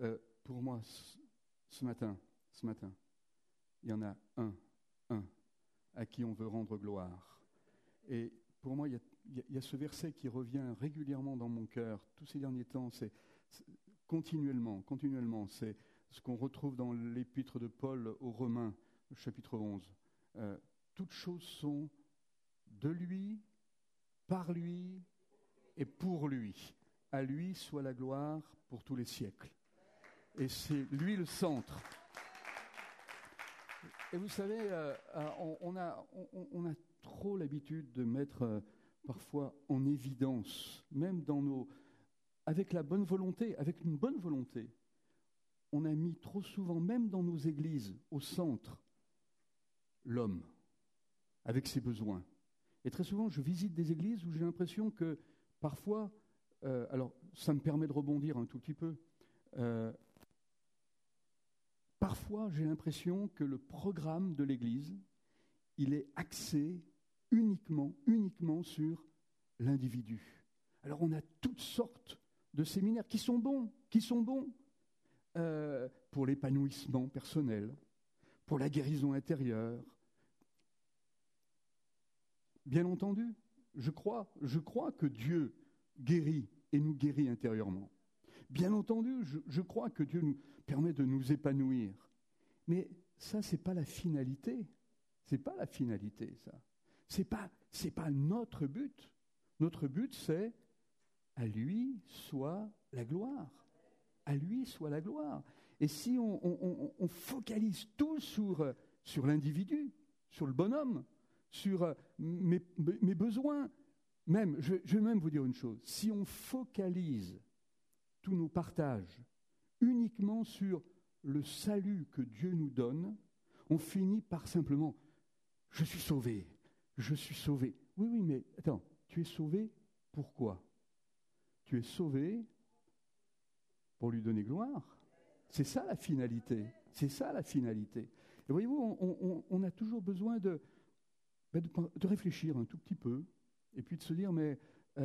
pour moi, ce matin, il y en a un à qui on veut rendre gloire. Et pour moi, il y a ce verset qui revient régulièrement dans mon cœur tous ces derniers temps, c'est continuellement, c'est ce qu'on retrouve dans l'épître de Paul aux Romains, chapitre 11. Toutes choses sont de lui, par lui et pour lui. À lui soit la gloire pour tous les siècles. Et c'est lui le centre. Et vous savez, on a trop l'habitude de mettre parfois en évidence, même avec la bonne volonté, avec une bonne volonté, on a mis trop souvent, même dans nos églises, au centre, l'homme, avec ses besoins. Et très souvent, je visite des églises où j'ai l'impression que parfois, alors ça me permet de rebondir un tout petit peu, parfois j'ai l'impression que le programme de l'église, il est axé uniquement sur l'individu. Alors on a toutes sortes de séminaires qui sont bons, pour l'épanouissement personnel, pour la guérison intérieure. Bien entendu, je crois que Dieu guérit et nous guérit intérieurement. Bien entendu, je crois que Dieu nous permet de nous épanouir. Mais ça, c'est pas la finalité. C'est pas la finalité, ça. C'est pas notre but. Notre but, c'est à lui soit la gloire. À lui soit la gloire. Et si on focalise tout sur l'individu, sur le bonhomme, sur mes besoins, même, je vais même vous dire une chose, si on focalise tous nos partages uniquement sur le salut que Dieu nous donne, on finit par simplement « je suis sauvé ». Oui, mais attends, tu es sauvé pourquoi ? Tu es sauvé pour lui donner gloire. C'est ça la finalité. Et voyez-vous, on a toujours besoin de réfléchir un tout petit peu et puis de se dire, mais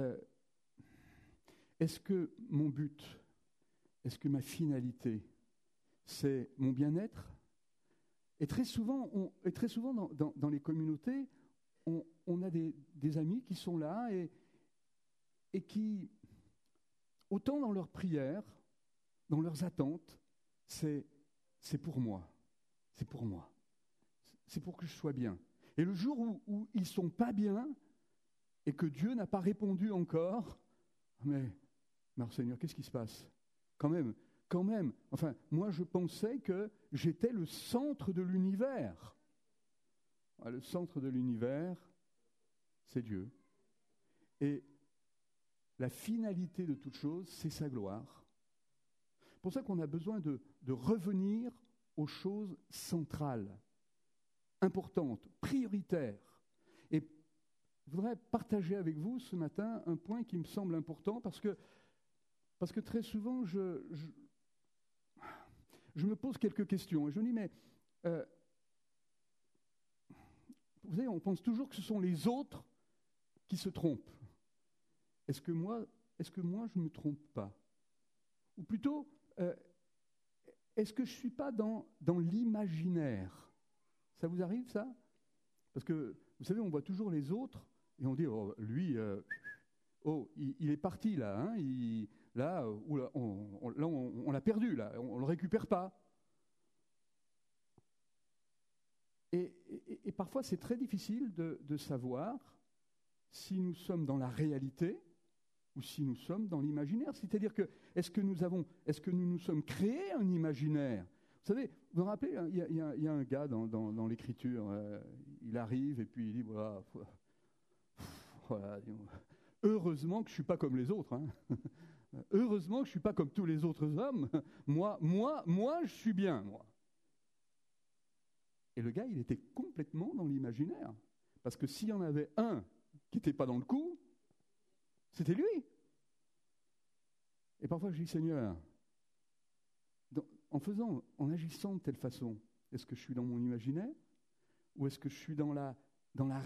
est-ce que mon but, est-ce que ma finalité, c'est mon bien-être ? Et très souvent dans les communautés, on a des amis qui sont là et qui, autant dans leurs prières, dans leurs attentes, c'est pour moi. C'est pour que je sois bien. Et le jour où ils ne sont pas bien et que Dieu n'a pas répondu encore, mais Seigneur, qu'est-ce qui se passe ? Quand même. Enfin, moi, je pensais que j'étais le centre de l'univers. Le centre de l'univers, c'est Dieu. Et la finalité de toute chose, c'est sa gloire. C'est pour ça qu'on a besoin de revenir aux choses centrales, importantes, prioritaires. Et je voudrais partager avec vous ce matin un point qui me semble important parce que très souvent, je me pose quelques questions et je me dis, mais vous savez, on pense toujours que ce sont les autres qui se trompent. Est-ce que moi je ne me trompe pas ? Ou plutôt, est-ce que je ne suis pas dans l'imaginaire ? Ça vous arrive, ça ? Parce que, vous savez, on voit toujours les autres et on dit, oh, lui, il est parti, là. Hein, on l'a perdu, là. On ne le récupère pas. Et parfois, c'est très difficile de savoir si nous sommes dans la réalité ou si nous sommes dans l'imaginaire. C'est-à-dire que, est-ce que nous nous sommes créés un imaginaire ? Vous savez, vous vous rappelez, il y a un gars dans l'Écriture, il arrive et puis il dit, voilà, heureusement que je ne suis pas comme les autres. Hein. Heureusement que je ne suis pas comme tous les autres hommes. Moi, je suis bien, moi. Et le gars, il était complètement dans l'imaginaire. Parce que s'il y en avait un qui n'était pas dans le coup, c'était lui. Et parfois, je dis, Seigneur, en agissant de telle façon, est-ce que je suis dans mon imaginaire ? Ou est-ce que je suis dans la réalité ?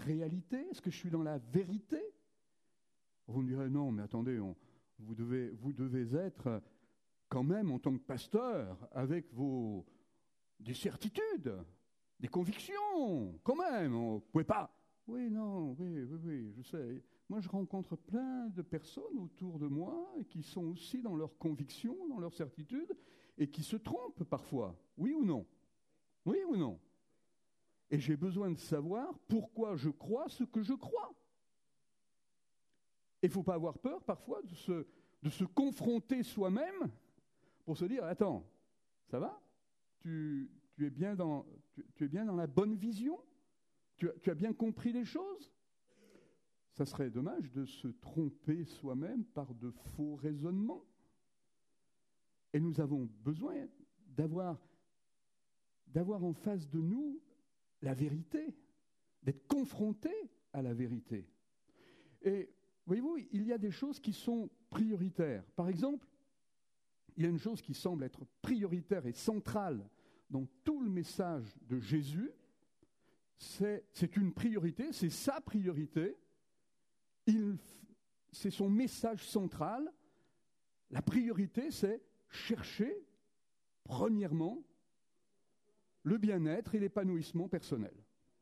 Est-ce que je suis dans la vérité ? Vous me direz, non, mais attendez, vous devez être quand même, en tant que pasteur, avec des certitudes, des convictions, quand même. On ne pouvait pas... Oui, non, oui, je sais. Moi, je rencontre plein de personnes autour de moi qui sont aussi dans leurs convictions, dans leurs certitudes, et qui se trompent parfois. Oui ou non? Oui ou non? Et j'ai besoin de savoir pourquoi je crois ce que je crois. Il ne faut pas avoir peur parfois de se confronter soi-même pour se dire, attends, ça va? Tu es bien dans la bonne vision? Tu as bien compris les choses? Ça serait dommage de se tromper soi-même par de faux raisonnements. Et nous avons besoin d'avoir en face de nous la vérité, d'être confrontés à la vérité. Et voyez-vous, il y a des choses qui sont prioritaires. Par exemple, il y a une chose qui semble être prioritaire et centrale dans tout le message de Jésus. C'est une priorité, c'est sa priorité. C'est son message central. La priorité, c'est chercher, premièrement, le bien-être et l'épanouissement personnel.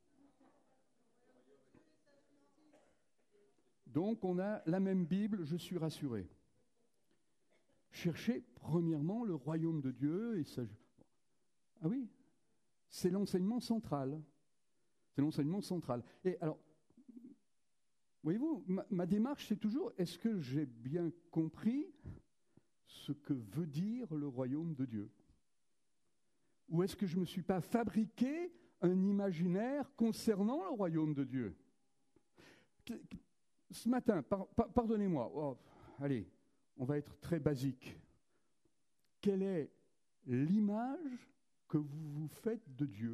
Donc, on a la même Bible, je suis rassuré. Chercher, premièrement, le royaume de Dieu. Ah oui, c'est l'enseignement central. C'est l'enseignement central. Et alors, voyez-vous, ma démarche, c'est toujours, est-ce que j'ai bien compris ce que veut dire le royaume de Dieu? Ou est-ce que je ne me suis pas fabriqué un imaginaire concernant le royaume de Dieu? Ce matin, pardonnez-moi, allez, on va être très basique. Quelle est l'image que vous vous faites de Dieu?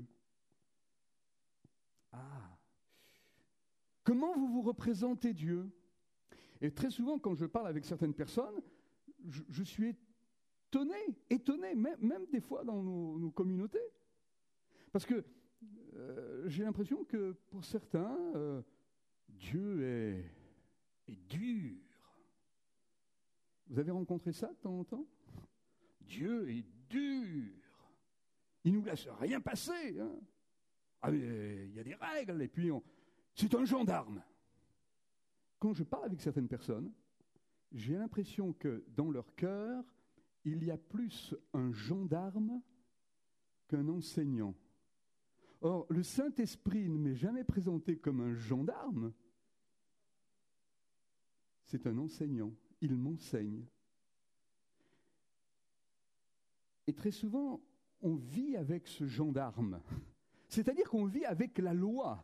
Ah! Comment vous vous représentez Dieu? Et très souvent, quand je parle avec certaines personnes, je suis étonné, même des fois dans nos communautés. Parce que j'ai l'impression que pour certains, Dieu est dur. Vous avez rencontré ça de temps en temps? Dieu est dur. Il ne nous laisse rien passer. Hein. Ah, mais il y a des règles, et puis c'est un gendarme. Quand je parle avec certaines personnes, j'ai l'impression que dans leur cœur, il y a plus un gendarme qu'un enseignant. Or, le Saint-Esprit ne m'est jamais présenté comme un gendarme. C'est un enseignant. Il m'enseigne. Et très souvent, on vit avec ce gendarme. C'est-à-dire qu'on vit avec la loi.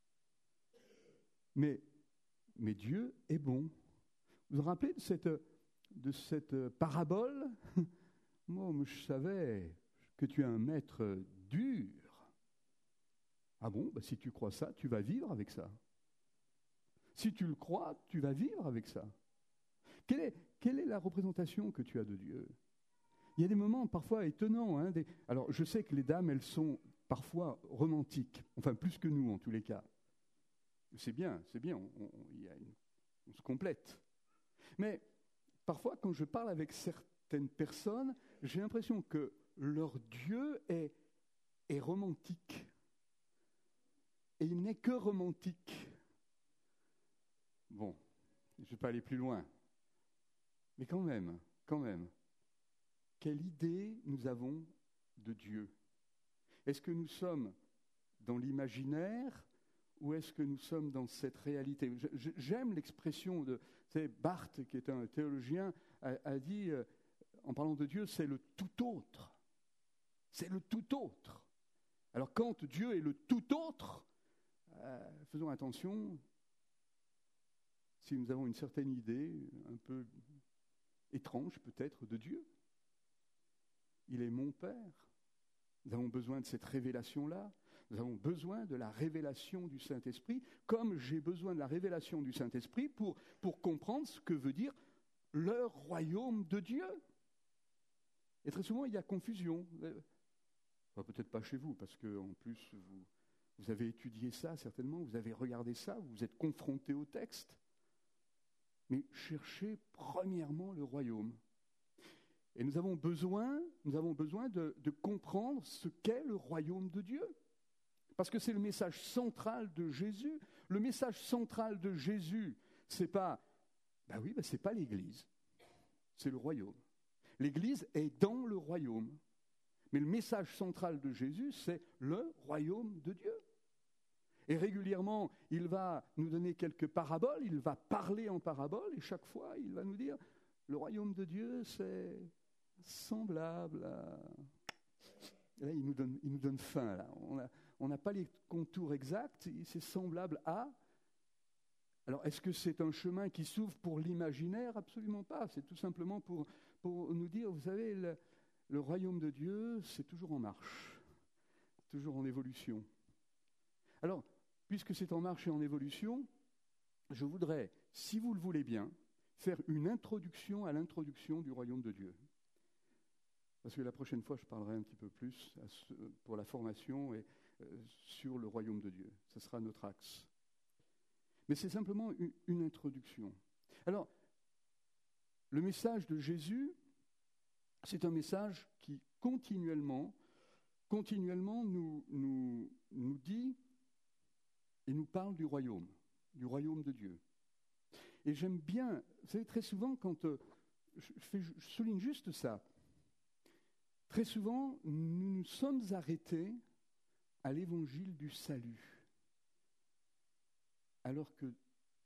Mais Dieu est bon. Vous vous rappelez de cette parabole? Moi, je savais que tu es un maître dur. Ah bon, si tu crois ça, tu vas vivre avec ça. Si tu le crois, tu vas vivre avec ça. Quelle est la représentation que tu as de Dieu? Il y a des moments parfois étonnants. Hein, Alors, je sais que les dames, elles sont parfois romantiques. Enfin, plus que nous, en tous les cas. C'est bien, on se complète. Mais parfois, quand je parle avec certaines personnes, j'ai l'impression que leur Dieu est romantique. Et il n'est que romantique. Bon, je ne vais pas aller plus loin. Mais quand même, quelle idée nous avons de Dieu? Est-ce que nous sommes dans l'imaginaire ou est-ce que nous sommes dans cette réalité? J'aime l'expression de Barthes, qui est un théologien, a dit, en parlant de Dieu, c'est le tout autre. C'est le tout autre. Alors quand Dieu est le tout autre, faisons attention, si nous avons une certaine idée, un peu étrange peut-être, de Dieu. Il est mon Père. Nous avons besoin de cette révélation-là. Nous avons besoin de la révélation du Saint-Esprit, comme j'ai besoin de la révélation du Saint-Esprit pour comprendre ce que veut dire le royaume de Dieu. Et très souvent, il y a confusion. Enfin, peut-être pas chez vous, parce qu'en plus, vous avez étudié ça, certainement, vous avez regardé ça, vous êtes confronté au texte. Mais cherchez premièrement le royaume. Et nous avons besoin de comprendre ce qu'est le royaume de Dieu. Parce que c'est le message central de Jésus. Le message central de Jésus, c'est pas l'Église, c'est le royaume. L'Église est dans le royaume. Mais le message central de Jésus, c'est le royaume de Dieu. Et régulièrement, il va nous donner quelques paraboles, il va parler en paraboles, et chaque fois, il va nous dire, le royaume de Dieu, c'est semblable à... Là, il nous donne faim, là. On n'a pas les contours exacts, c'est semblable à... Alors, est-ce que c'est un chemin qui s'ouvre pour l'imaginaire ? Absolument pas. C'est tout simplement pour nous dire, vous savez, le royaume de Dieu, c'est toujours en marche, toujours en évolution. Alors, puisque c'est en marche et en évolution, je voudrais, si vous le voulez bien, faire une introduction à l'introduction du royaume de Dieu. Parce que la prochaine fois, je parlerai un petit peu plus pour la formation et sur le royaume de Dieu. Ce sera notre axe. Mais c'est simplement une introduction. Alors, le message de Jésus, c'est un message qui continuellement nous dit et nous parle du royaume de Dieu. Et j'aime bien, vous savez, très souvent, quand je souligne juste ça, très souvent, nous nous sommes arrêtés à l'évangile du salut. Alors que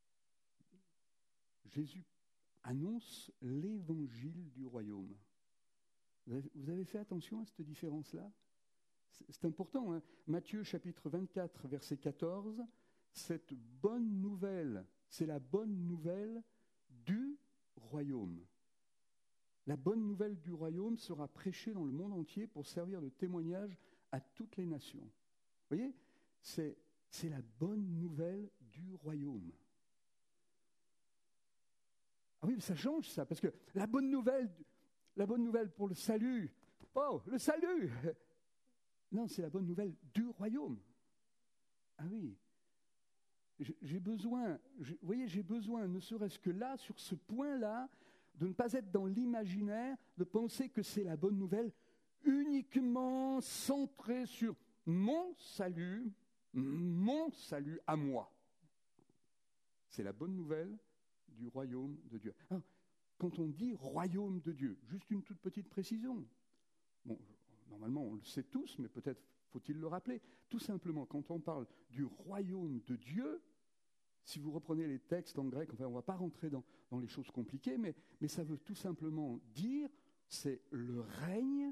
Jésus annonce l'évangile du royaume. Vous avez fait attention à cette différence-là ? C'est important, hein ? Matthieu chapitre 24, verset 14, cette bonne nouvelle, c'est la bonne nouvelle du royaume. La bonne nouvelle du royaume sera prêchée dans le monde entier pour servir de témoignage à toutes les nations. Vous voyez, c'est la bonne nouvelle du royaume. Ah oui, ça change ça, parce que la bonne nouvelle pour le salut, oh, le salut! Non, c'est la bonne nouvelle du royaume. Ah oui, j'ai besoin, ne serait-ce que là, sur ce point-là, de ne pas être dans l'imaginaire, de penser que c'est la bonne nouvelle uniquement centrée sur mon salut à moi. C'est la bonne nouvelle du royaume de Dieu. Alors, quand on dit royaume de Dieu, juste une toute petite précision. Bon, normalement, on le sait tous, mais peut-être faut-il le rappeler. Tout simplement, quand on parle du royaume de Dieu, si vous reprenez les textes en grec, enfin, on ne va pas rentrer dans les choses compliquées, mais ça veut tout simplement dire, c'est le règne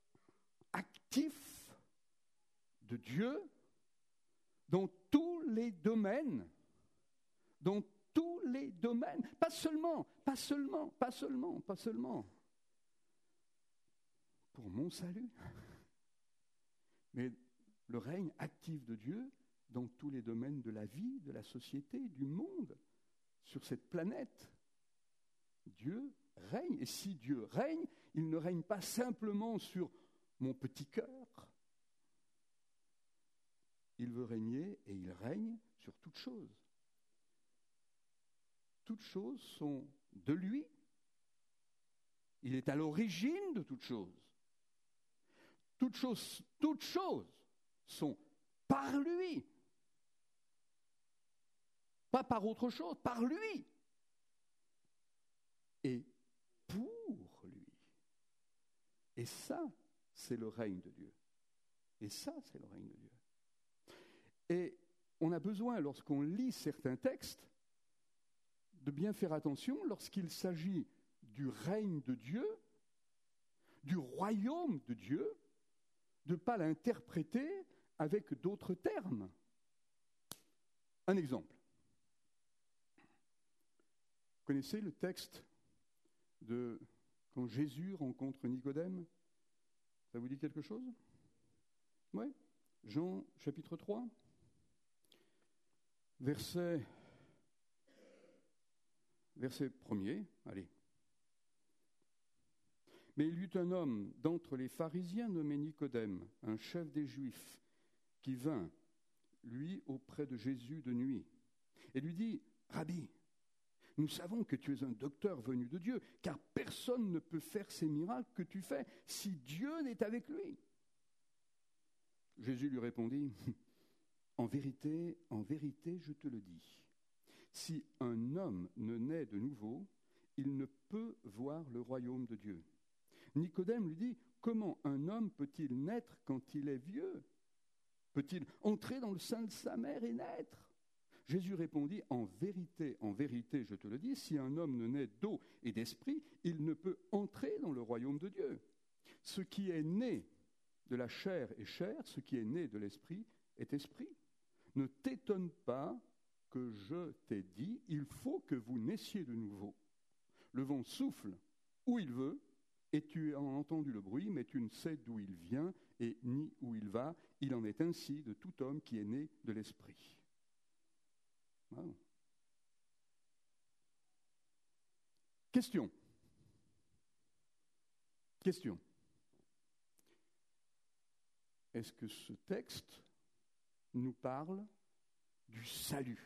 actif de Dieu dans tous les domaines, pas seulement pour mon salut, mais le règne actif de Dieu dans tous les domaines de la vie, de la société, du monde, sur cette planète. Dieu règne, et si Dieu règne, il ne règne pas simplement sur mon petit cœur. Il veut régner et il règne sur toutes choses. Toutes choses sont de lui. Il est à l'origine de toutes choses. Toutes choses sont par lui. Pas par autre chose, par lui. Et pour lui. Et ça, c'est le règne de Dieu. Et on a besoin, lorsqu'on lit certains textes, de bien faire attention lorsqu'il s'agit du règne de Dieu, du royaume de Dieu, de ne pas l'interpréter avec d'autres termes. Un exemple. Vous connaissez le texte de quand Jésus rencontre Nicodème ? Ça vous dit quelque chose ? Oui. Jean chapitre 3, verset 1er, allez. Mais il y eut un homme d'entre les pharisiens nommé Nicodème, un chef des Juifs, qui vint, lui, auprès de Jésus de nuit, et lui dit, « Rabbi, Nous savons que tu es un docteur venu de Dieu, car personne ne peut faire ces miracles que tu fais si Dieu n'est avec lui. » Jésus lui répondit, « en vérité, je te le dis. Si un homme ne naît de nouveau, il ne peut voir le royaume de Dieu. » Nicodème lui dit, « Comment un homme peut-il naître quand il est vieux? Peut-il entrer dans le sein de sa mère et naître ?» Jésus répondit, en vérité, je te le dis, si un homme ne naît d'eau et d'esprit, il ne peut entrer dans le royaume de Dieu. Ce qui est né de la chair est chair, ce qui est né de l'esprit est esprit. Ne t'étonne pas que je t'ai dit, il faut que vous naissiez de nouveau. Le vent souffle où il veut, et tu as entendu le bruit, mais tu ne sais d'où il vient et ni où il va. Il en est ainsi de tout homme qui est né de l'esprit. Wow. Question. Est-ce que ce texte nous parle du salut?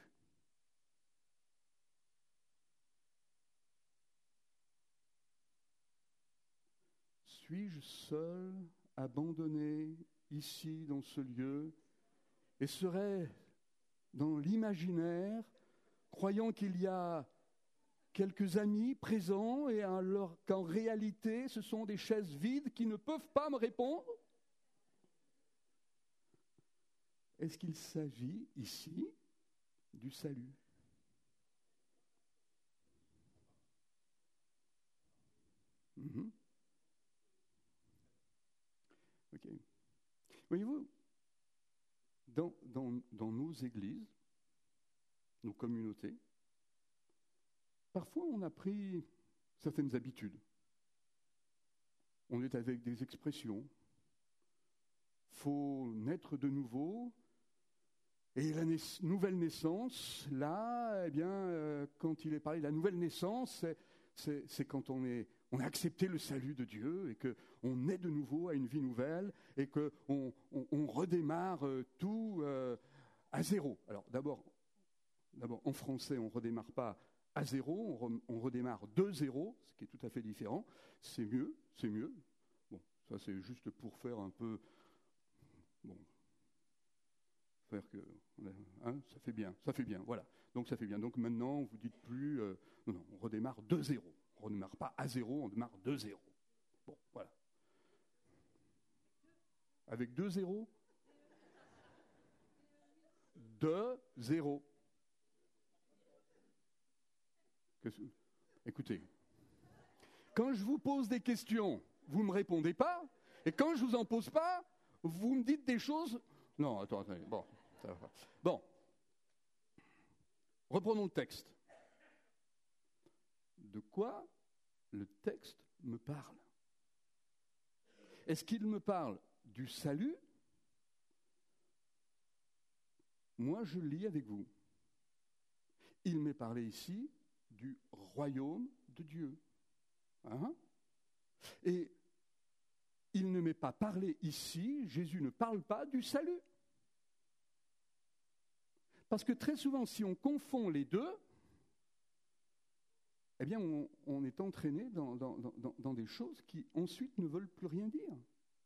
Suis-je seul, abandonné, ici, dans ce lieu, et serais dans l'imaginaire, croyant qu'il y a quelques amis présents, et alors qu'en réalité, ce sont des chaises vides qui ne peuvent pas me répondre? Est-ce qu'il s'agit ici du salut? Ok. Voyez-vous, dans nos églises, nos communautés, parfois on a pris certaines habitudes. On est avec des expressions. Faut naître de nouveau. Et la nouvelle naissance, là, eh bien, quand il est parlé de la nouvelle naissance, c'est quand on a accepté le salut de Dieu et qu'on est de nouveau à une vie nouvelle et qu'on redémarre tout à zéro. Alors d'abord, en français, on ne redémarre pas à zéro, on redémarre de zéro, ce qui est tout à fait différent. C'est mieux. Bon, ça c'est juste pour faire un peu... Bon, faire que... Hein, ça fait bien, voilà. Donc ça fait bien. Donc maintenant, vous dites plus... non, on redémarre de zéro. On ne redémarre pas à zéro, on démarre de zéro. Bon, voilà. Avec 2 zéros? De zéro. Écoutez, quand je vous pose des questions, vous ne me répondez pas, et quand je ne vous en pose pas, vous me dites des choses... Non, attendez, bon. Bon. Reprenons le texte. De quoi le texte me parle? Est-ce qu'il me parle du salut? Moi, je lis avec vous. Il m'est parlé ici du royaume de Dieu. Hein? Et il ne m'est pas parlé ici, Jésus ne parle pas du salut. Parce que très souvent, si on confond les deux, eh bien, on est entraîné dans des choses qui ensuite ne veulent plus rien dire.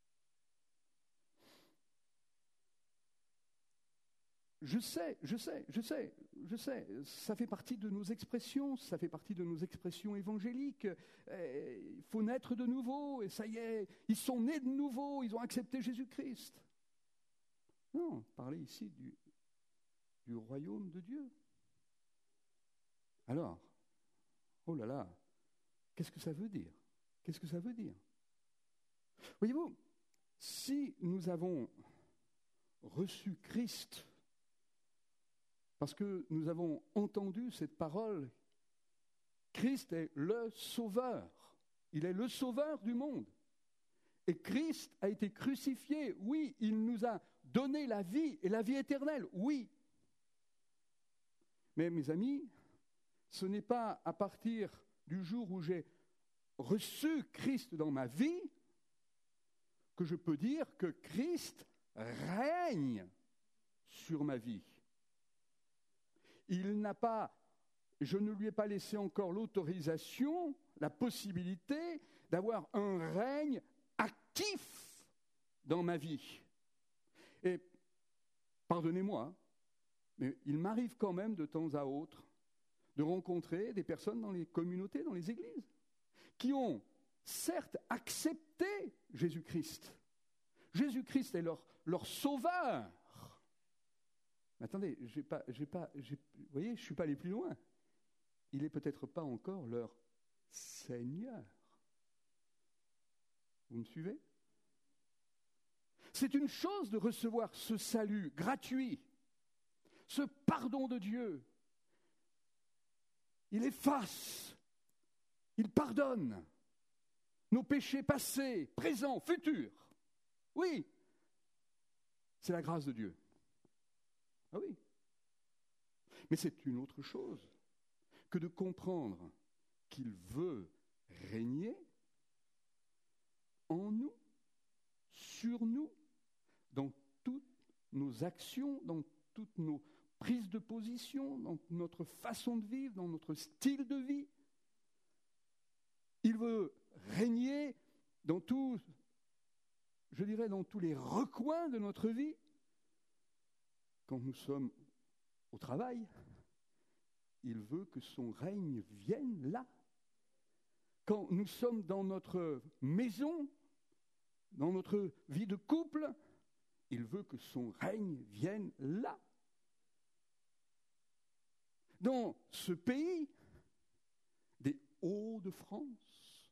Je sais, ça fait partie de nos expressions, évangéliques. Il faut naître de nouveau, et ça y est, ils sont nés de nouveau, ils ont accepté Jésus-Christ. Non, parler ici du royaume de Dieu. Alors, oh là là, qu'est-ce que ça veut dire? Voyez-vous, si nous avons reçu Christ, parce que nous avons entendu cette parole, Christ est le Sauveur, il est le Sauveur du monde. Et Christ a été crucifié, oui, il nous a donné la vie et la vie éternelle, oui. Mais mes amis, ce n'est pas à partir du jour où j'ai reçu Christ dans ma vie que je peux dire que Christ règne sur ma vie. Il n'a pas je ne lui ai pas laissé encore l'autorisation, la possibilité d'avoir un règne actif dans ma vie. Et pardonnez-moi, mais il m'arrive quand même de temps à autre de rencontrer des personnes dans les communautés, dans les églises, qui ont certes accepté Jésus-Christ. Jésus-Christ est leur sauveur. Mais attendez, vous voyez, je ne suis pas allé plus loin. Il n'est peut-être pas encore leur Seigneur. Vous me suivez? C'est une chose de recevoir ce salut gratuit, ce pardon de Dieu. Il efface, il pardonne nos péchés passés, présents, futurs. Oui, c'est la grâce de Dieu. Ah oui. Mais c'est une autre chose que de comprendre qu'il veut régner en nous, sur nous, dans toutes nos actions, dans toutes nos prises de position, dans notre façon de vivre, dans notre style de vie. Il veut régner dans tout, je dirais, dans tous les recoins de notre vie. Quand nous sommes au travail, il veut que son règne vienne là. Quand nous sommes dans notre maison, dans notre vie de couple, il veut que son règne vienne là. Dans ce pays des Hauts-de-France,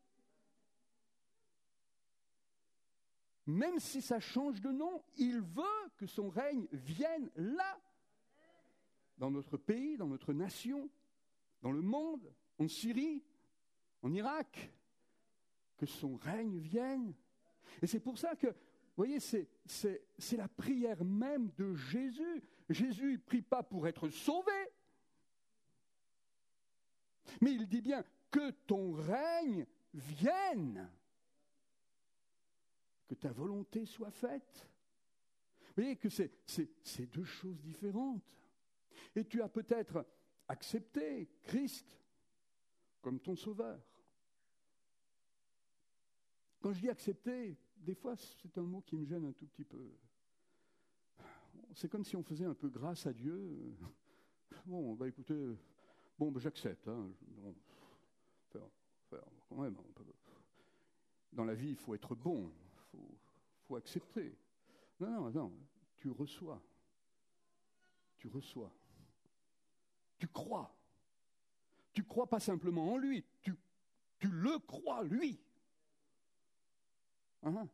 même si ça change de nom, il veut que son règne vienne là, dans notre pays, dans notre nation, dans le monde, en Syrie, en Irak, que son règne vienne. Et c'est pour ça que, vous voyez, c'est la prière même de Jésus. Jésus ne prie pas pour être sauvé, mais il dit bien que ton règne vienne, que ta volonté soit faite. Vous voyez que c'est deux choses différentes. Et tu as peut-être accepté Christ comme ton sauveur. Quand je dis accepter, des fois c'est un mot qui me gêne un tout petit peu. C'est comme si on faisait un peu grâce à Dieu. Bon, bah écoutez, j'accepte. Hein. Bon, faire, quand même. Dans la vie, il faut être bon, il faut accepter. Non, tu reçois. Tu reçois. Tu crois. Tu crois pas simplement en lui, tu le crois, lui. Hein?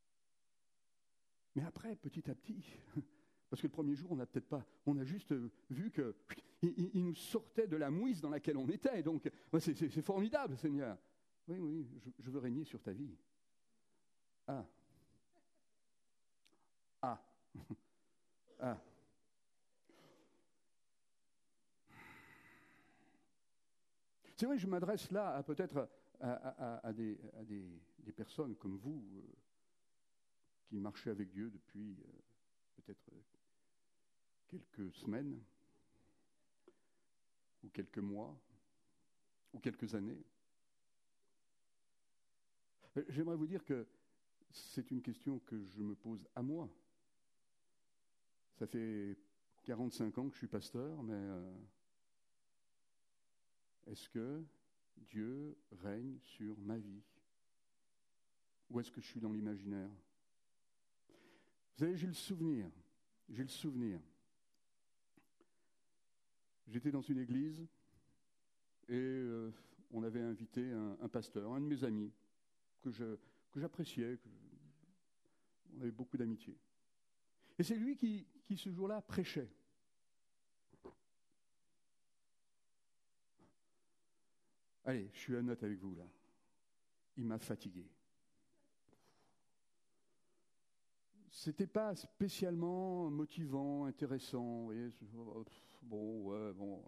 Mais après, petit à petit, parce que le premier jour, on a juste vu qu'il nous sortait de la mouise dans laquelle on était. Donc, c'est formidable, Seigneur. Oui, je veux régner sur ta vie. Ah. C'est vrai que je m'adresse là à peut-être à des personnes comme vous qui marchez avec Dieu depuis peut-être quelques semaines ou quelques mois ou quelques années. J'aimerais vous dire que c'est une question que je me pose à moi. Ça fait 45 ans que je suis pasteur, mais est-ce que Dieu règne sur ma vie? Ou est-ce que je suis dans l'imaginaire? Vous savez, j'ai le souvenir. J'étais dans une église et on avait invité un pasteur, un de mes amis, que j'appréciais, on avait beaucoup d'amitié. Et c'est lui qui ce jour-là prêchait. Allez, je suis honnête avec vous là. Il m'a fatigué. C'était pas spécialement motivant, intéressant. Vous voyez, bon.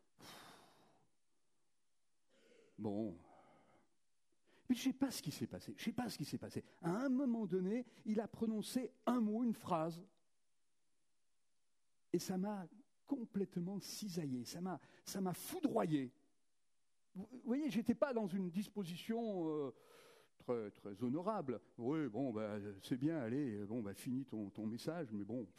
Mais je ne sais pas ce qui s'est passé. À un moment donné, il a prononcé un mot, une phrase. Et ça m'a complètement cisaillé, ça m'a foudroyé. Vous voyez, je n'étais pas dans une disposition très, très honorable. Oui, bon, c'est bien, allez, bon, finis ton message, mais bon,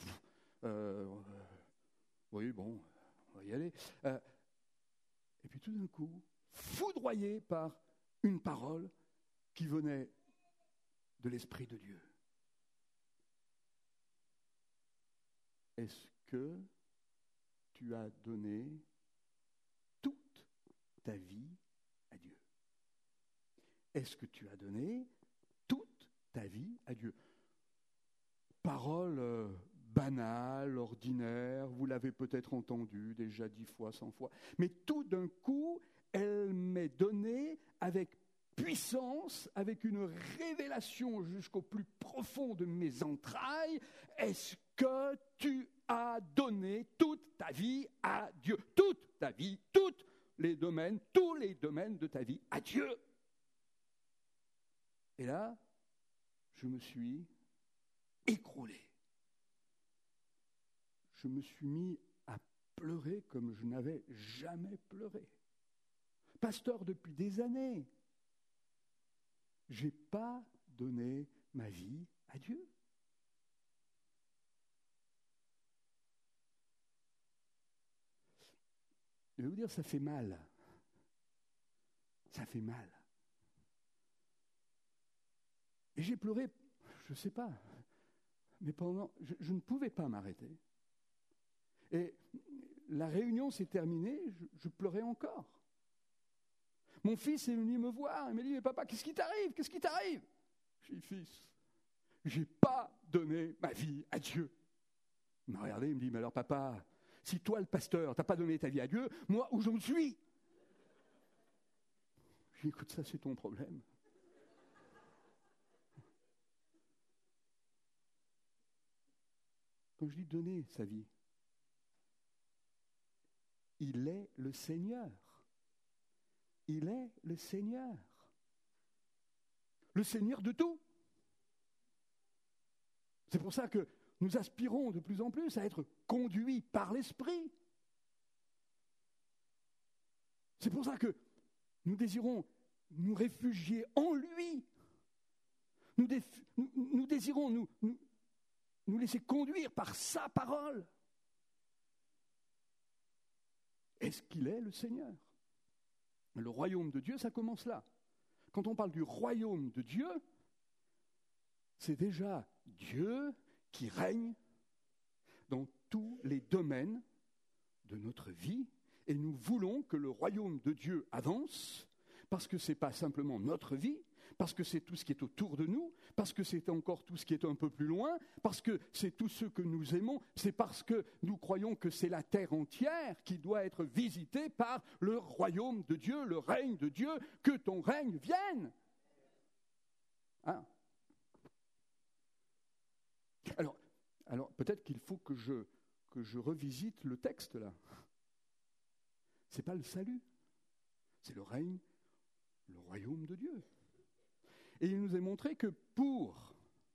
oui, bon, on va y aller. Et puis tout d'un coup, foudroyé par une parole qui venait de l'Esprit de Dieu. Est-ce que tu as donné toute ta vie à Dieu? Est-ce que tu as donné toute ta vie à Dieu? Parole banale, ordinaire, vous l'avez peut-être entendu déjà 10 fois, 100 fois, mais tout d'un coup, elle m'est donnée avec puissance, avec une révélation jusqu'au plus profond de mes entrailles. Est-ce que tu as donné toute ta vie à Dieu? Toute ta vie, tous les domaines de ta vie à Dieu. Et là, je me suis écroulé. Je me suis mis à pleurer comme je n'avais jamais pleuré. Pasteur depuis des années, je n'ai pas donné ma vie à Dieu. Je vais vous dire, ça fait mal. Ça fait mal. Et j'ai pleuré, je ne sais pas, mais je ne pouvais pas m'arrêter. Et la réunion s'est terminée, je pleurais encore. Mon fils est venu me voir, il m'a dit, mais papa, qu'est-ce qui t'arrive? Qu'est-ce qui t'arrive? Je dis, fils, je n'ai pas donné ma vie à Dieu. Il m'a regardé, il me dit, mais alors papa, si toi le pasteur, tu n'as pas donné ta vie à Dieu, moi où j'en suis? Je dis, écoute, ça c'est ton problème. Quand je dis donner sa vie, il est le Seigneur. Il est le Seigneur. Le Seigneur de tout. C'est pour ça que nous aspirons de plus en plus à être conduits par l'Esprit. C'est pour ça que nous désirons nous réfugier en lui. Nous désirons nous laisser conduire par sa parole. Est-ce qu'il est le Seigneur? Le royaume de Dieu, ça commence là. Quand on parle du royaume de Dieu, c'est déjà Dieu qui règne dans tous les domaines de notre vie. Et nous voulons que le royaume de Dieu avance, parce que ce n'est pas simplement notre vie, parce que c'est tout ce qui est autour de nous, parce que c'est encore tout ce qui est un peu plus loin, parce que c'est tout ce que nous aimons, c'est parce que nous croyons que c'est la terre entière qui doit être visitée par le royaume de Dieu, le règne de Dieu, que ton règne vienne. Hein? Alors peut-être qu'il faut que je revisite le texte là. Ce n'est pas le salut, c'est le règne, le royaume de Dieu. Et il nous est montré que pour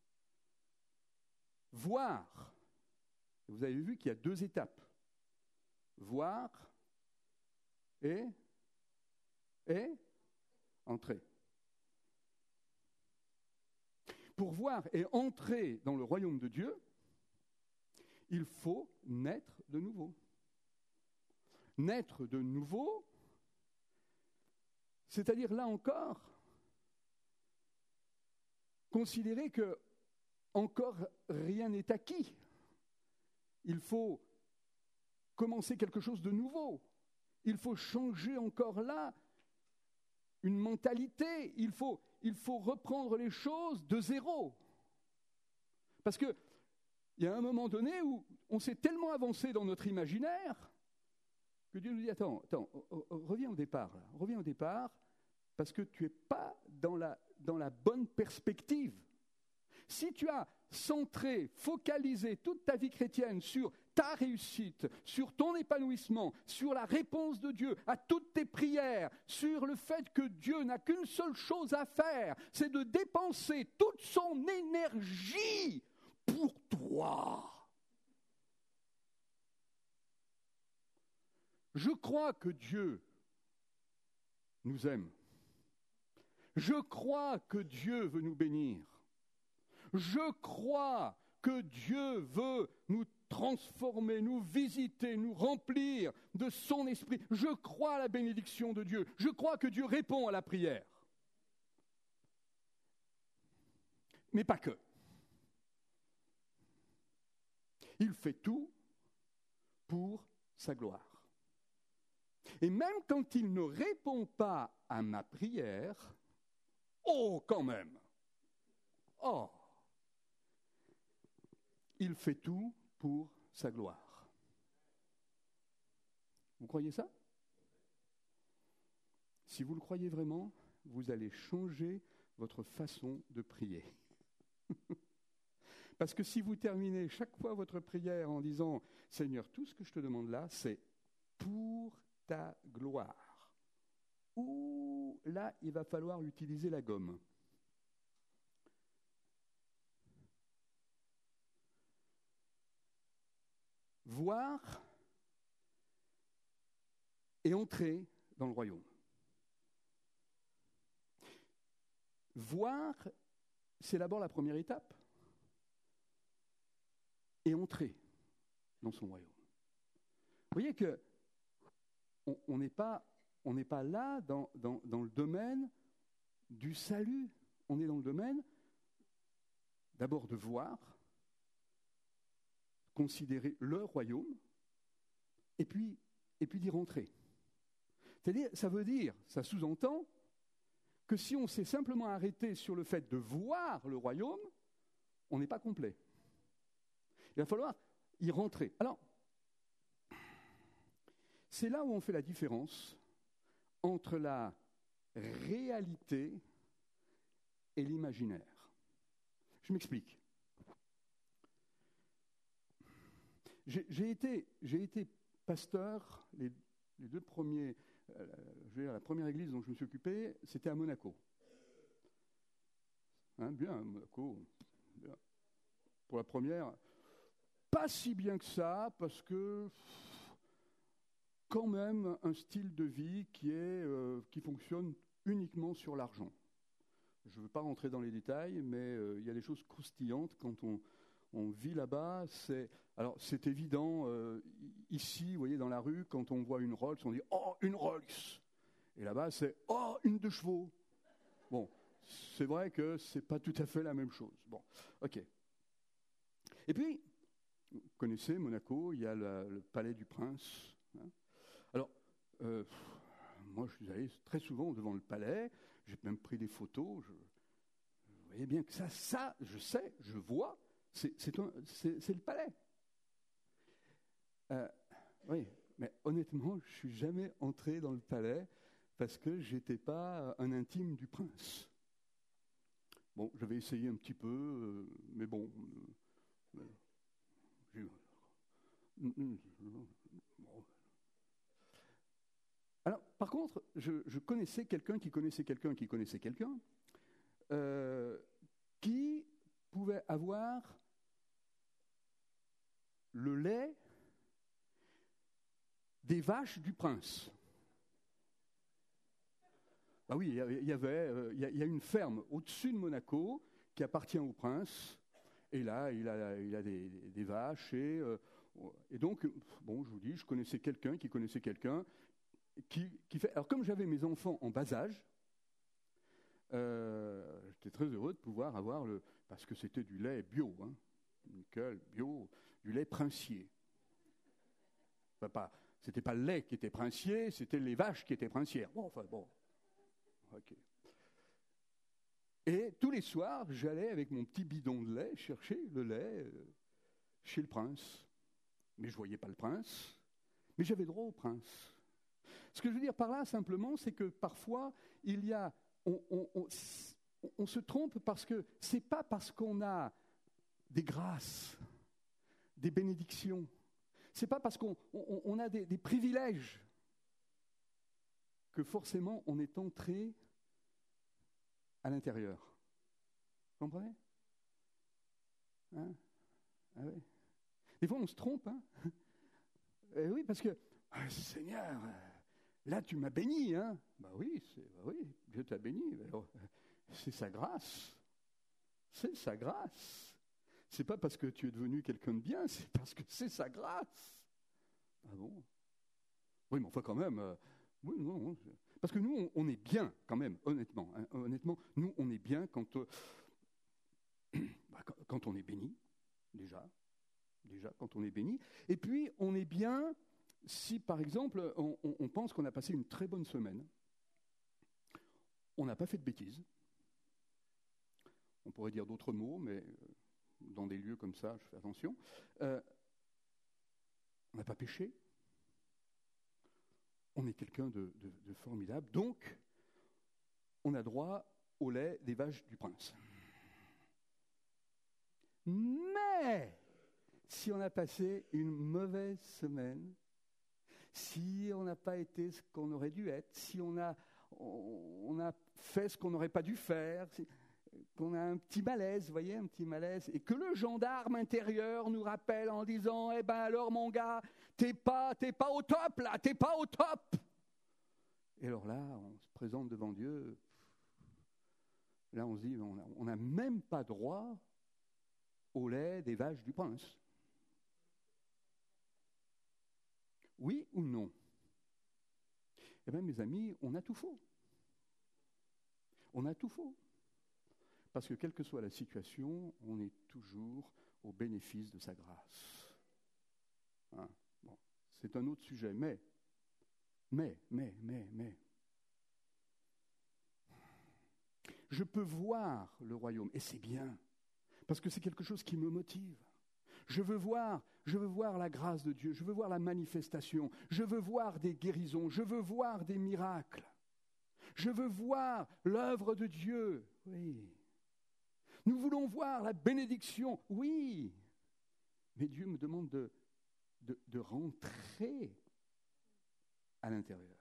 voir, vous avez vu qu'il y a 2 étapes, voir et entrer. Pour voir et entrer dans le royaume de Dieu, il faut naître de nouveau. Naître de nouveau, c'est-à-dire là encore, considérer que encore rien n'est acquis. Il faut commencer quelque chose de nouveau. Il faut changer encore là une mentalité. Il faut reprendre les choses de zéro. Parce qu'il y a un moment donné où on s'est tellement avancé dans notre imaginaire que Dieu nous dit, attends, reviens au départ, parce que tu n'es pas dans la bonne perspective. Si tu as centré, focalisé toute ta vie chrétienne sur ta réussite, sur ton épanouissement, sur la réponse de Dieu à toutes tes prières, sur le fait que Dieu n'a qu'une seule chose à faire, c'est de dépenser toute son énergie pour toi. Je crois que Dieu nous aime. Je crois que Dieu veut nous bénir. Je crois que Dieu veut nous transformer, nous visiter, nous remplir de son esprit. Je crois à la bénédiction de Dieu. Je crois que Dieu répond à la prière. Mais pas que. Il fait tout pour sa gloire. Et même quand il ne répond pas à ma prière, oh, quand même, oh, il fait tout pour sa gloire. Vous croyez ça? Si vous le croyez vraiment, vous allez changer votre façon de prier. Parce que si vous terminez chaque fois votre prière en disant « Seigneur, tout ce que je te demande là, c'est pour ta gloire », ou là, il va falloir utiliser la gomme. Voir et entrer dans le royaume. Voir, c'est d'abord la première étape, et entrer dans son royaume. Vous voyez que on n'est pas là dans le domaine du salut. On est dans le domaine d'abord de voir, considérer le royaume, et puis d'y rentrer. C'est-à-dire, ça sous-entend que si on s'est simplement arrêté sur le fait de voir le royaume, on n'est pas complet. Il va falloir y rentrer. Alors, c'est là où on fait la différence entre la réalité et l'imaginaire. Je m'explique. J'ai été pasteur, les deux premiers, la première église dont je me suis occupé, c'était à Monaco. Bien, Monaco. Bien. Pour la première, pas si bien que ça, parce que quand même un style de vie qui fonctionne uniquement sur l'argent. Je ne veux pas rentrer dans les détails, mais il y a des choses croustillantes quand on vit là-bas. C'est évident, ici, vous voyez, dans la rue, quand on voit une Rolls, on dit « Oh, une Rolls !» Et là-bas, c'est « Oh, une 2 chevaux !» Bon, c'est vrai que ce n'est pas tout à fait la même chose. Bon, ok. Et puis, vous connaissez Monaco, il y a le Palais du Prince. Hein. Alors, moi, je suis allé très souvent devant le palais, j'ai même pris des photos. Vous voyez bien que ça, je sais, je vois, c'est le palais. Oui, mais honnêtement, je ne suis jamais entré dans le palais parce que je n'étais pas un intime du prince. Bon, j'avais essayé un petit peu, mais bon. Alors, par contre, je connaissais quelqu'un qui connaissait quelqu'un qui connaissait quelqu'un qui pouvait avoir le lait des vaches du prince. Ah oui, il y a une ferme au-dessus de Monaco qui appartient au prince, et là, il a des vaches, et donc, bon, je vous dis, je connaissais quelqu'un qui connaissait quelqu'un qui fait... Alors, comme j'avais mes enfants en bas âge, j'étais très heureux de pouvoir avoir parce que c'était du lait bio, hein, nickel, bio, du lait princier. Enfin, c'était pas le lait qui était princier, c'était les vaches qui étaient princières. Bon, ok. Et tous les soirs, j'allais avec mon petit bidon de lait chercher le lait chez le prince. Mais je ne voyais pas le prince, mais j'avais droit au prince. Ce que je veux dire par là, simplement, c'est que parfois, on se trompe parce que ce n'est pas parce qu'on a des grâces, des bénédictions, ce n'est pas parce qu'on a des privilèges que forcément on est entré à l'intérieur. Vous comprenez? Hein? Ah oui. Des fois, on se trompe. Hein? Oui, parce que Ah, Seigneur, là tu m'as béni, hein? Oui, Dieu t'a béni. Alors, c'est sa grâce. C'est sa grâce. C'est pas parce que tu es devenu quelqu'un de bien, c'est parce que c'est sa grâce. Ah bon? Oui, mais enfin quand même, oui, non. Parce que nous, on est bien quand même, honnêtement. Hein, honnêtement, nous, on est bien quand on est béni, déjà, quand on est béni. Et puis, on est bien si, par exemple, on pense qu'on a passé une très bonne semaine, on n'a pas fait de bêtises. On pourrait dire d'autres mots, mais dans des lieux comme ça, je fais attention. On n'a pas péché. On est quelqu'un de formidable. Donc, on a droit au lait des vaches du prince. Mais, si on a passé une mauvaise semaine, si on n'a pas été ce qu'on aurait dû être, si on a fait ce qu'on n'aurait pas dû faire, qu'on a un petit malaise, vous voyez, un petit malaise, et que le gendarme intérieur nous rappelle en disant « Eh ben alors mon gars, t'es pas au top là, t'es pas au top !» Et alors là, on se présente devant Dieu, là on se dit « On n'a même pas droit au lait des vaches du prince. » Oui ou non? Eh bien mes amis, on a tout faux. On a tout faux. Parce que quelle que soit la situation, on est toujours au bénéfice de sa grâce. Hein? Bon, c'est un autre sujet, mais. Je peux voir le royaume, et c'est bien, parce que c'est quelque chose qui me motive. Je veux voir la grâce de Dieu, je veux voir la manifestation, je veux voir des guérisons, je veux voir des miracles. Je veux voir l'œuvre de Dieu, oui. Nous voulons voir la bénédiction, oui. Mais Dieu me demande de rentrer à l'intérieur.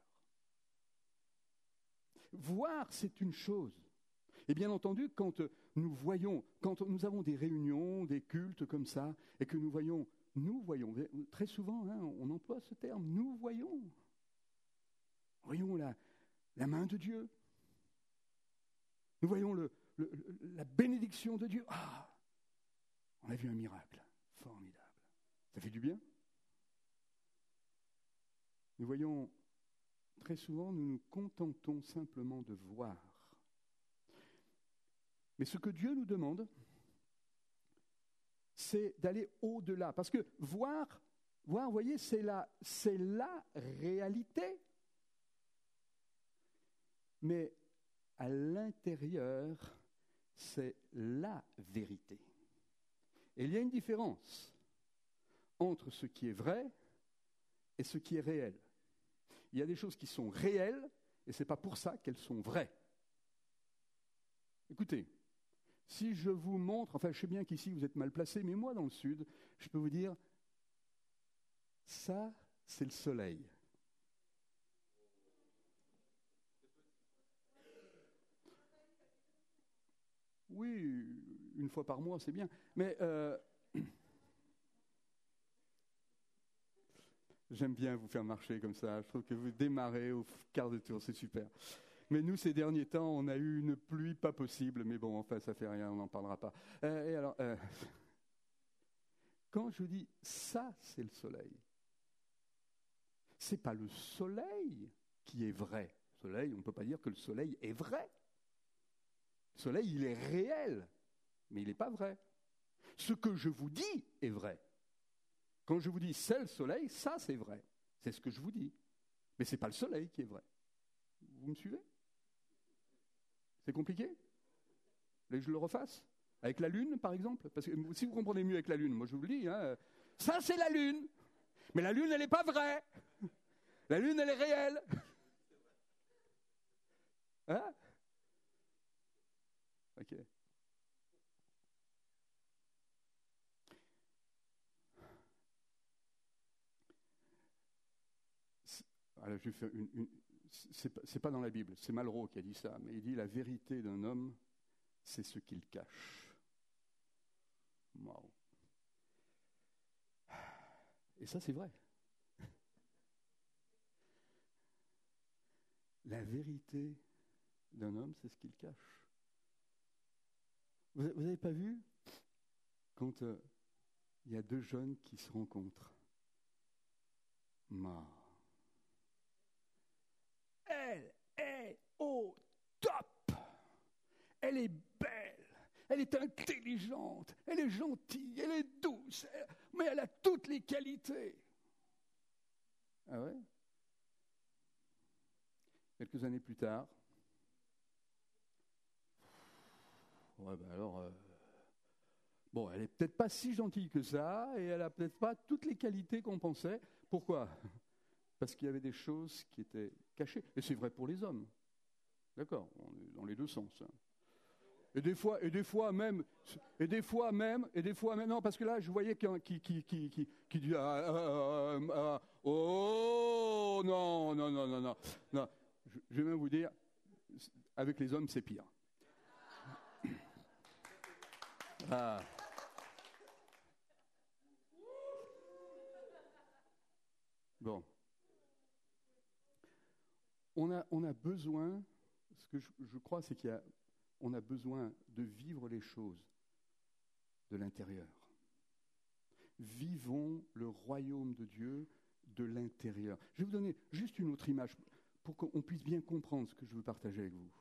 Voir, c'est une chose. Et bien entendu, quand nous avons des réunions, des cultes comme ça, et que nous voyons, très souvent, hein, on emploie ce terme, nous voyons la main de Dieu. Nous voyons la bénédiction de Dieu. Ah, on a vu un miracle formidable. Ça fait du bien. Nous voyons, très souvent, nous nous contentons simplement de voir. Mais ce que Dieu nous demande, c'est d'aller au-delà. Parce que voir, vous voyez, c'est la réalité. Mais à l'intérieur, c'est la vérité. Et il y a une différence entre ce qui est vrai et ce qui est réel. Il y a des choses qui sont réelles, et ce n'est pas pour ça qu'elles sont vraies. Écoutez, si je vous montre, enfin je sais bien qu'ici vous êtes mal placés, mais moi dans le sud, je peux vous dire, ça c'est le soleil. Oui, une fois par mois c'est bien, mais j'aime bien vous faire marcher comme ça, je trouve que vous démarrez au quart de tour, c'est super. Mais nous, ces derniers temps, on a eu une pluie pas possible, mais bon, enfin, ça fait rien, on n'en parlera pas. Et alors, quand je vous dis ça, c'est le soleil, c'est pas le soleil qui est vrai. Le soleil, on ne peut pas dire que le soleil est vrai. Le soleil, il est réel, mais il n'est pas vrai. Ce que je vous dis est vrai. Quand je vous dis c'est le soleil, ça c'est vrai. C'est ce que je vous dis. Mais ce n'est pas le soleil qui est vrai. Vous me suivez? C'est compliqué? Vous voulez que je le refasse? Avec la lune, par exemple? Parce que si vous comprenez mieux avec la lune, moi je vous le dis, hein, ça c'est la lune. Mais la lune, elle n'est pas vraie. La lune, elle est réelle. Hein? Ok. Alors, je vais faire c'est pas dans la Bible, c'est Malraux qui a dit ça, mais il dit la vérité d'un homme, c'est ce qu'il cache. Wow. Et ça, c'est vrai. la vérité d'un homme, c'est ce qu'il cache. Vous n'avez pas vu quand il y a deux jeunes qui se rencontrent? Elle est au top. Elle est belle. Elle est intelligente. Elle est gentille. Elle est douce. Mais elle a toutes les qualités. Ah ouais? Quelques années plus tard. Ouais, ben alors. Bon, elle est peut-être pas si gentille que ça, et elle a peut-être pas toutes les qualités qu'on pensait. Pourquoi? Parce qu'il y avait des choses qui étaient cachées. Et c'est vrai pour les hommes. D'accord, on est dans les deux sens. Hein. Et des fois même, non, parce que là, je voyais qui dit, oh, non, non. Je vais même vous dire, avec les hommes, c'est pire. Ah. Bon. On a besoin, ce que je crois, c'est qu'on a besoin de vivre les choses de l'intérieur. Vivons le royaume de Dieu de l'intérieur. Je vais vous donner juste une autre image pour qu'on puisse bien comprendre ce que je veux partager avec vous.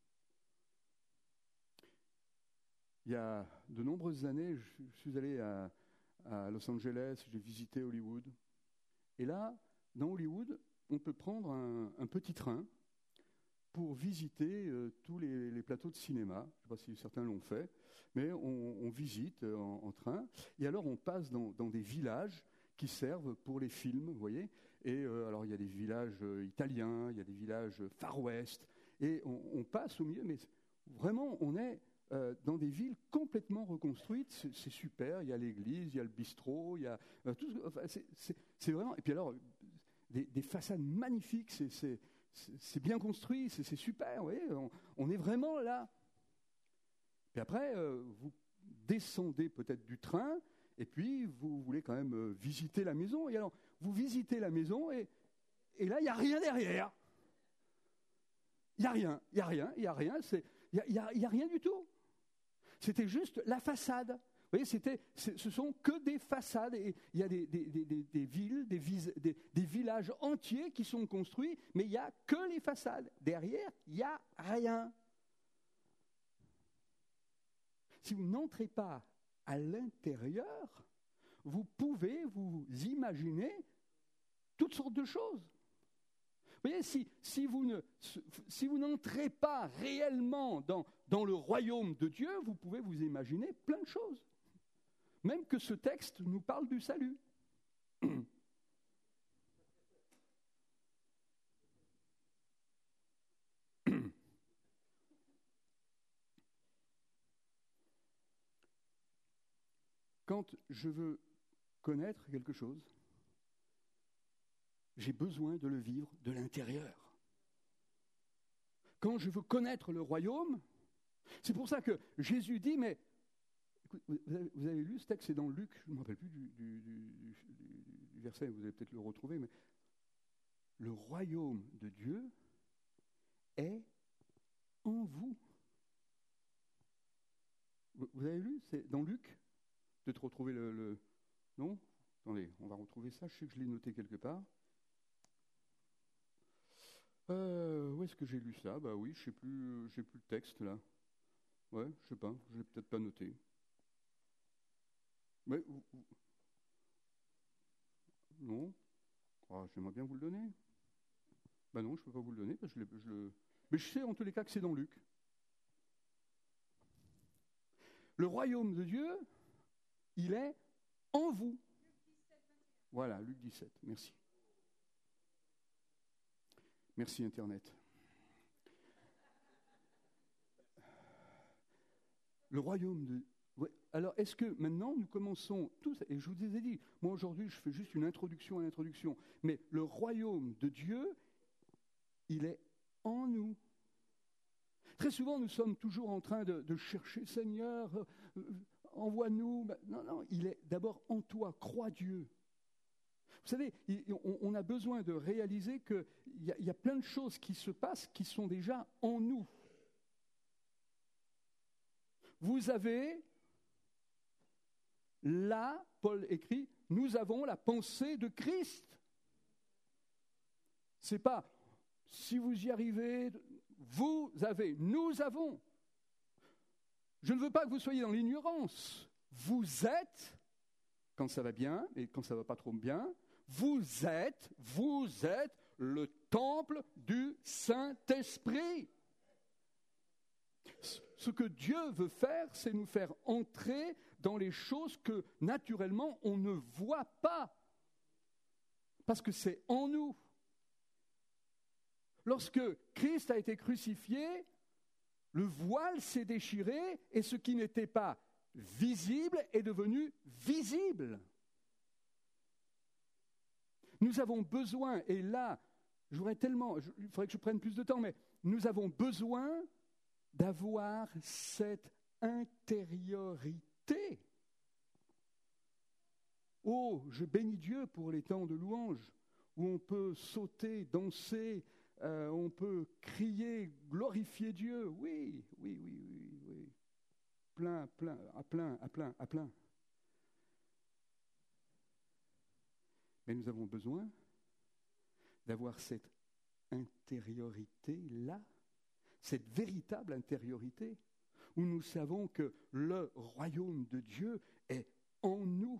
Il y a de nombreuses années, je suis allé à Los Angeles, j'ai visité Hollywood. Et là, dans Hollywood, on peut prendre un petit train pour visiter tous les plateaux de cinéma. Je ne sais pas si certains l'ont fait, mais on visite en train. Et alors, on passe dans des villages qui servent pour les films, vous voyez. Et alors, il y a des villages italiens, il y a des villages Far West. Et on passe au milieu, mais vraiment, on est dans des villes complètement reconstruites. C'est super. Il y a l'église, il y a le bistrot, il y a tout. Enfin, c'est vraiment. Et puis alors, des façades magnifiques. C'est bien construit, c'est super, vous voyez, on est vraiment là. Puis après, vous descendez peut-être du train, et puis vous voulez quand même visiter la maison. Et alors, vous visitez la maison, et là, il n'y a rien derrière. Il n'y a rien, il n'y a rien du tout. C'était juste la façade. Vous voyez, ce sont que des façades. Et il y a des villes, des villages entiers qui sont construits, mais il n'y a que les façades. Derrière, il n'y a rien. Si vous n'entrez pas à l'intérieur, vous pouvez vous imaginer toutes sortes de choses. Vous voyez, si vous n'entrez pas réellement dans le royaume de Dieu, vous pouvez vous imaginer plein de choses. Même que ce texte nous parle du salut. Quand je veux connaître quelque chose, j'ai besoin de le vivre de l'intérieur. Quand je veux connaître le royaume, c'est pour ça que Jésus dit, mais écoute, vous avez lu ce texte, c'est dans Luc, je ne me rappelle plus du verset, vous allez peut-être le retrouver, mais le royaume de Dieu est en vous. Vous avez lu, c'est dans Luc? Peut-être retrouver le... Non? Attendez, on va retrouver ça, je sais que je l'ai noté quelque part. Où est-ce que j'ai lu ça? Bah oui, j'ai plus le texte là. Ouais, je sais pas, je l'ai peut-être pas noté. Mais non. Ah, j'aimerais bien vous le donner. Bah non, je peux pas vous le donner parce que mais je sais en tous les cas que c'est dans Luc. Le royaume de Dieu, il est en vous. Voilà, Luc 17, merci. Merci Internet. Le royaume de... Ouais. Alors, est-ce que maintenant, nous commençons tous... Et je vous ai dit, moi aujourd'hui, je fais juste une introduction à l'introduction. Mais le royaume de Dieu, il est en nous. Très souvent, nous sommes toujours en train de chercher, Seigneur, envoie-nous. Non, il est d'abord en toi, crois Dieu. Vous savez, on a besoin de réaliser qu'il y a plein de choses qui se passent qui sont déjà en nous. Vous avez, là, Paul écrit, nous avons la pensée de Christ. C'est pas si vous y arrivez, vous avez, nous avons. Je ne veux pas que vous soyez dans l'ignorance. Vous êtes, quand ça va bien et quand ça va pas trop bien, vous êtes le temple du Saint-Esprit. Ce que Dieu veut faire, c'est nous faire entrer dans les choses que, naturellement, on ne voit pas. Parce que c'est en nous. Lorsque Christ a été crucifié, le voile s'est déchiré et ce qui n'était pas visible est devenu visible. Nous avons besoin, et là, il faudrait que je prenne plus de temps, mais nous avons besoin d'avoir cette intériorité. Oh, je bénis Dieu pour les temps de louange, où on peut sauter, danser, on peut crier, glorifier Dieu. Oui. Plein. Mais nous avons besoin d'avoir cette intériorité-là, cette véritable intériorité, où nous savons que le royaume de Dieu est en nous.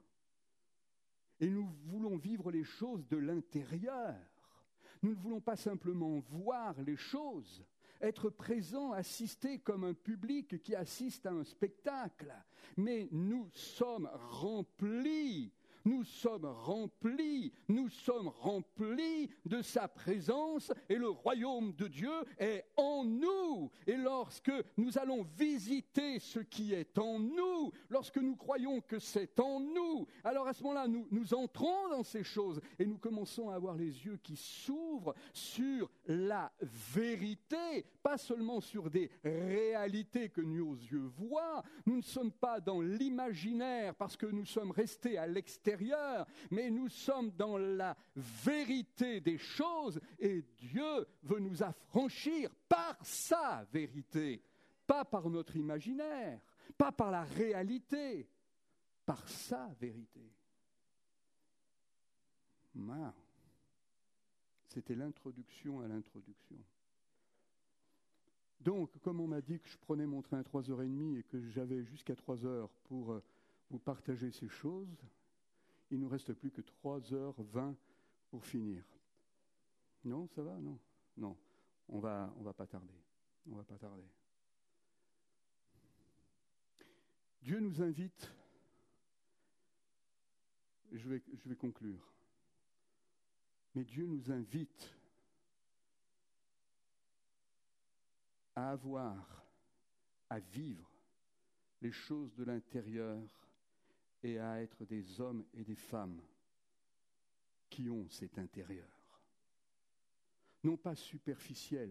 Et nous voulons vivre les choses de l'intérieur. Nous ne voulons pas simplement voir les choses, être présent, assister comme un public qui assiste à un spectacle, mais nous sommes remplis de sa présence et le royaume de Dieu est en nous. Et lorsque nous allons visiter ce qui est en nous, lorsque nous croyons que c'est en nous, alors à ce moment-là, nous entrons dans ces choses et nous commençons à avoir les yeux qui s'ouvrent sur la vérité, pas seulement sur des réalités que nos yeux voient. Nous ne sommes pas dans l'imaginaire parce que nous sommes restés à l'extérieur, mais nous sommes dans la vérité des choses et Dieu veut nous affranchir par sa vérité, pas par notre imaginaire, pas par la réalité, par sa vérité. Wow. C'était l'introduction à l'introduction. Donc, comme on m'a dit que je prenais mon train à 3h30 et que j'avais jusqu'à 3h pour vous partager ces choses, il ne nous reste plus que 3h20 pour finir. Non, ça va? Non. On va pas tarder. Dieu nous invite, je vais conclure, mais Dieu nous invite à vivre les choses de l'intérieur et à être des hommes et des femmes qui ont cet intérieur. Non pas superficiel.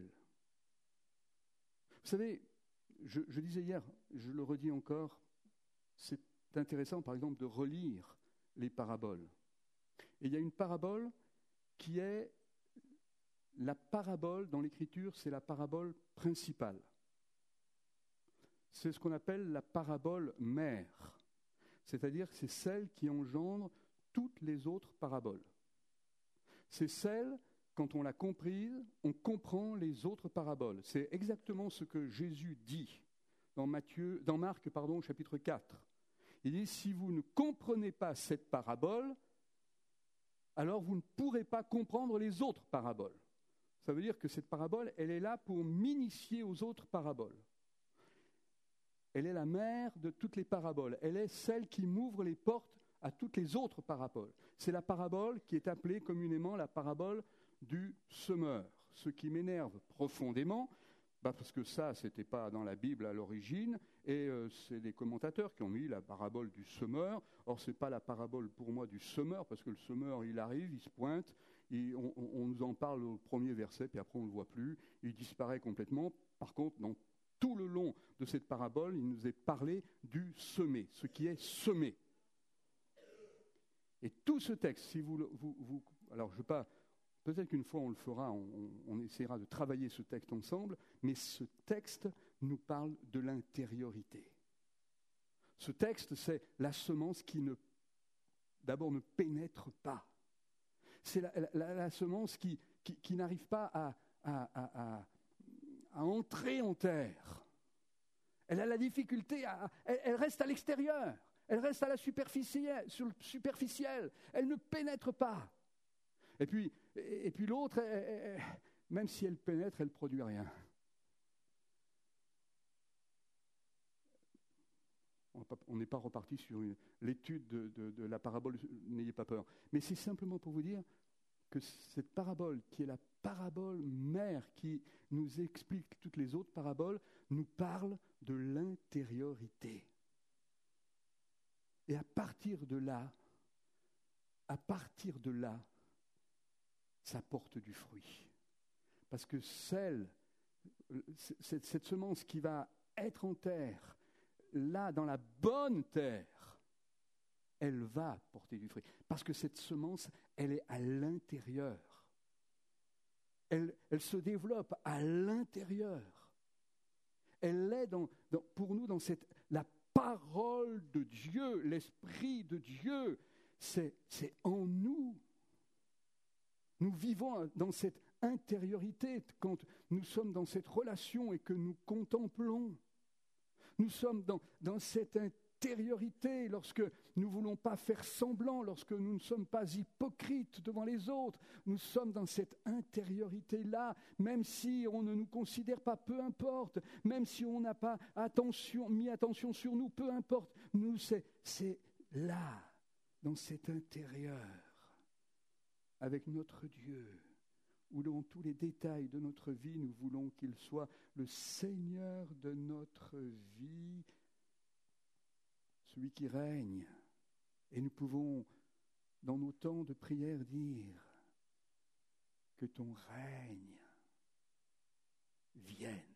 Vous savez, je disais hier, je le redis encore, c'est intéressant par exemple de relire les paraboles. Et il y a une parabole qui est la parabole dans l'Écriture, c'est la parabole principale. C'est ce qu'on appelle la parabole mère. C'est-à-dire que c'est celle qui engendre toutes les autres paraboles. C'est celle, quand on l'a comprise, on comprend les autres paraboles. C'est exactement ce que Jésus dit dans Marc, chapitre 4. Il dit, si vous ne comprenez pas cette parabole, alors vous ne pourrez pas comprendre les autres paraboles. Ça veut dire que cette parabole, elle est là pour m'initier aux autres paraboles. Elle est la mère de toutes les paraboles. Elle est celle qui m'ouvre les portes à toutes les autres paraboles. C'est la parabole qui est appelée communément la parabole du semeur. Ce qui m'énerve profondément, parce que ça, ce n'était pas dans la Bible à l'origine, et c'est des commentateurs qui ont mis la parabole du semeur. Or, ce n'est pas la parabole pour moi du semeur, parce que le semeur, il arrive, il se pointe, on nous en parle au premier verset, puis après on ne le voit plus, il disparaît complètement. Par contre, dans tout le long de cette parabole, il nous est parlé du semé, ce qui est semé. Et tout ce texte, si alors je ne veux pas, peut-être qu'une fois on le fera, on essaiera de travailler ce texte ensemble, mais ce texte nous parle de l'intériorité. Ce texte, c'est la semence qui d'abord ne pénètre pas. C'est la semence qui n'arrive pas à entrer en terre. Elle a la difficulté, elle reste à l'extérieur, elle reste à la superficielle, elle ne pénètre pas. Et puis l'autre, même si elle pénètre, elle ne produit rien. On n'est pas reparti sur l'étude de la parabole, n'ayez pas peur. Mais c'est simplement pour vous dire que cette parabole, qui est la parabole mère, qui nous explique toutes les autres paraboles, nous parle de l'intériorité. Et à partir de là, ça porte du fruit. Parce que cette semence qui va être en terre, là, dans la bonne terre, elle va porter du fruit. Parce que cette semence, elle est à l'intérieur. Elle se développe à l'intérieur. Elle est pour nous dans la parole de Dieu, l'Esprit de Dieu. C'est en nous. Nous vivons dans cette intériorité quand nous sommes dans cette relation et que nous contemplons. Nous sommes dans cette intériorité lorsque nous ne voulons pas faire semblant, lorsque nous ne sommes pas hypocrites devant les autres. Nous sommes dans cette intériorité-là, même si on ne nous considère pas, peu importe, même si on n'a pas mis attention sur nous, peu importe. Nous, c'est là, dans cet intérieur, avec notre Dieu, où dans tous les détails de notre vie, nous voulons qu'il soit le Seigneur de notre vie, celui qui règne. Et nous pouvons, dans nos temps de prière, dire que ton règne vienne.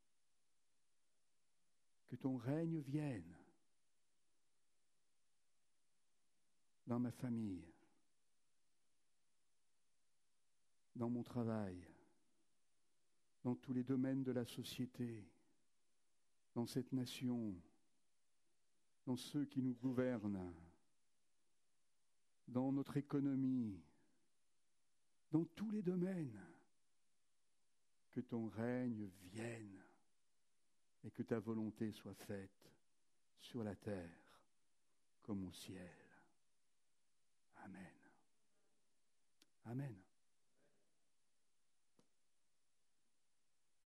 Que ton règne vienne dans ma famille, dans mon travail, dans tous les domaines de la société, dans cette nation, dans ceux qui nous gouvernent, dans notre économie, dans tous les domaines. Que ton règne vienne et que ta volonté soit faite sur la terre comme au ciel. Amen. Amen.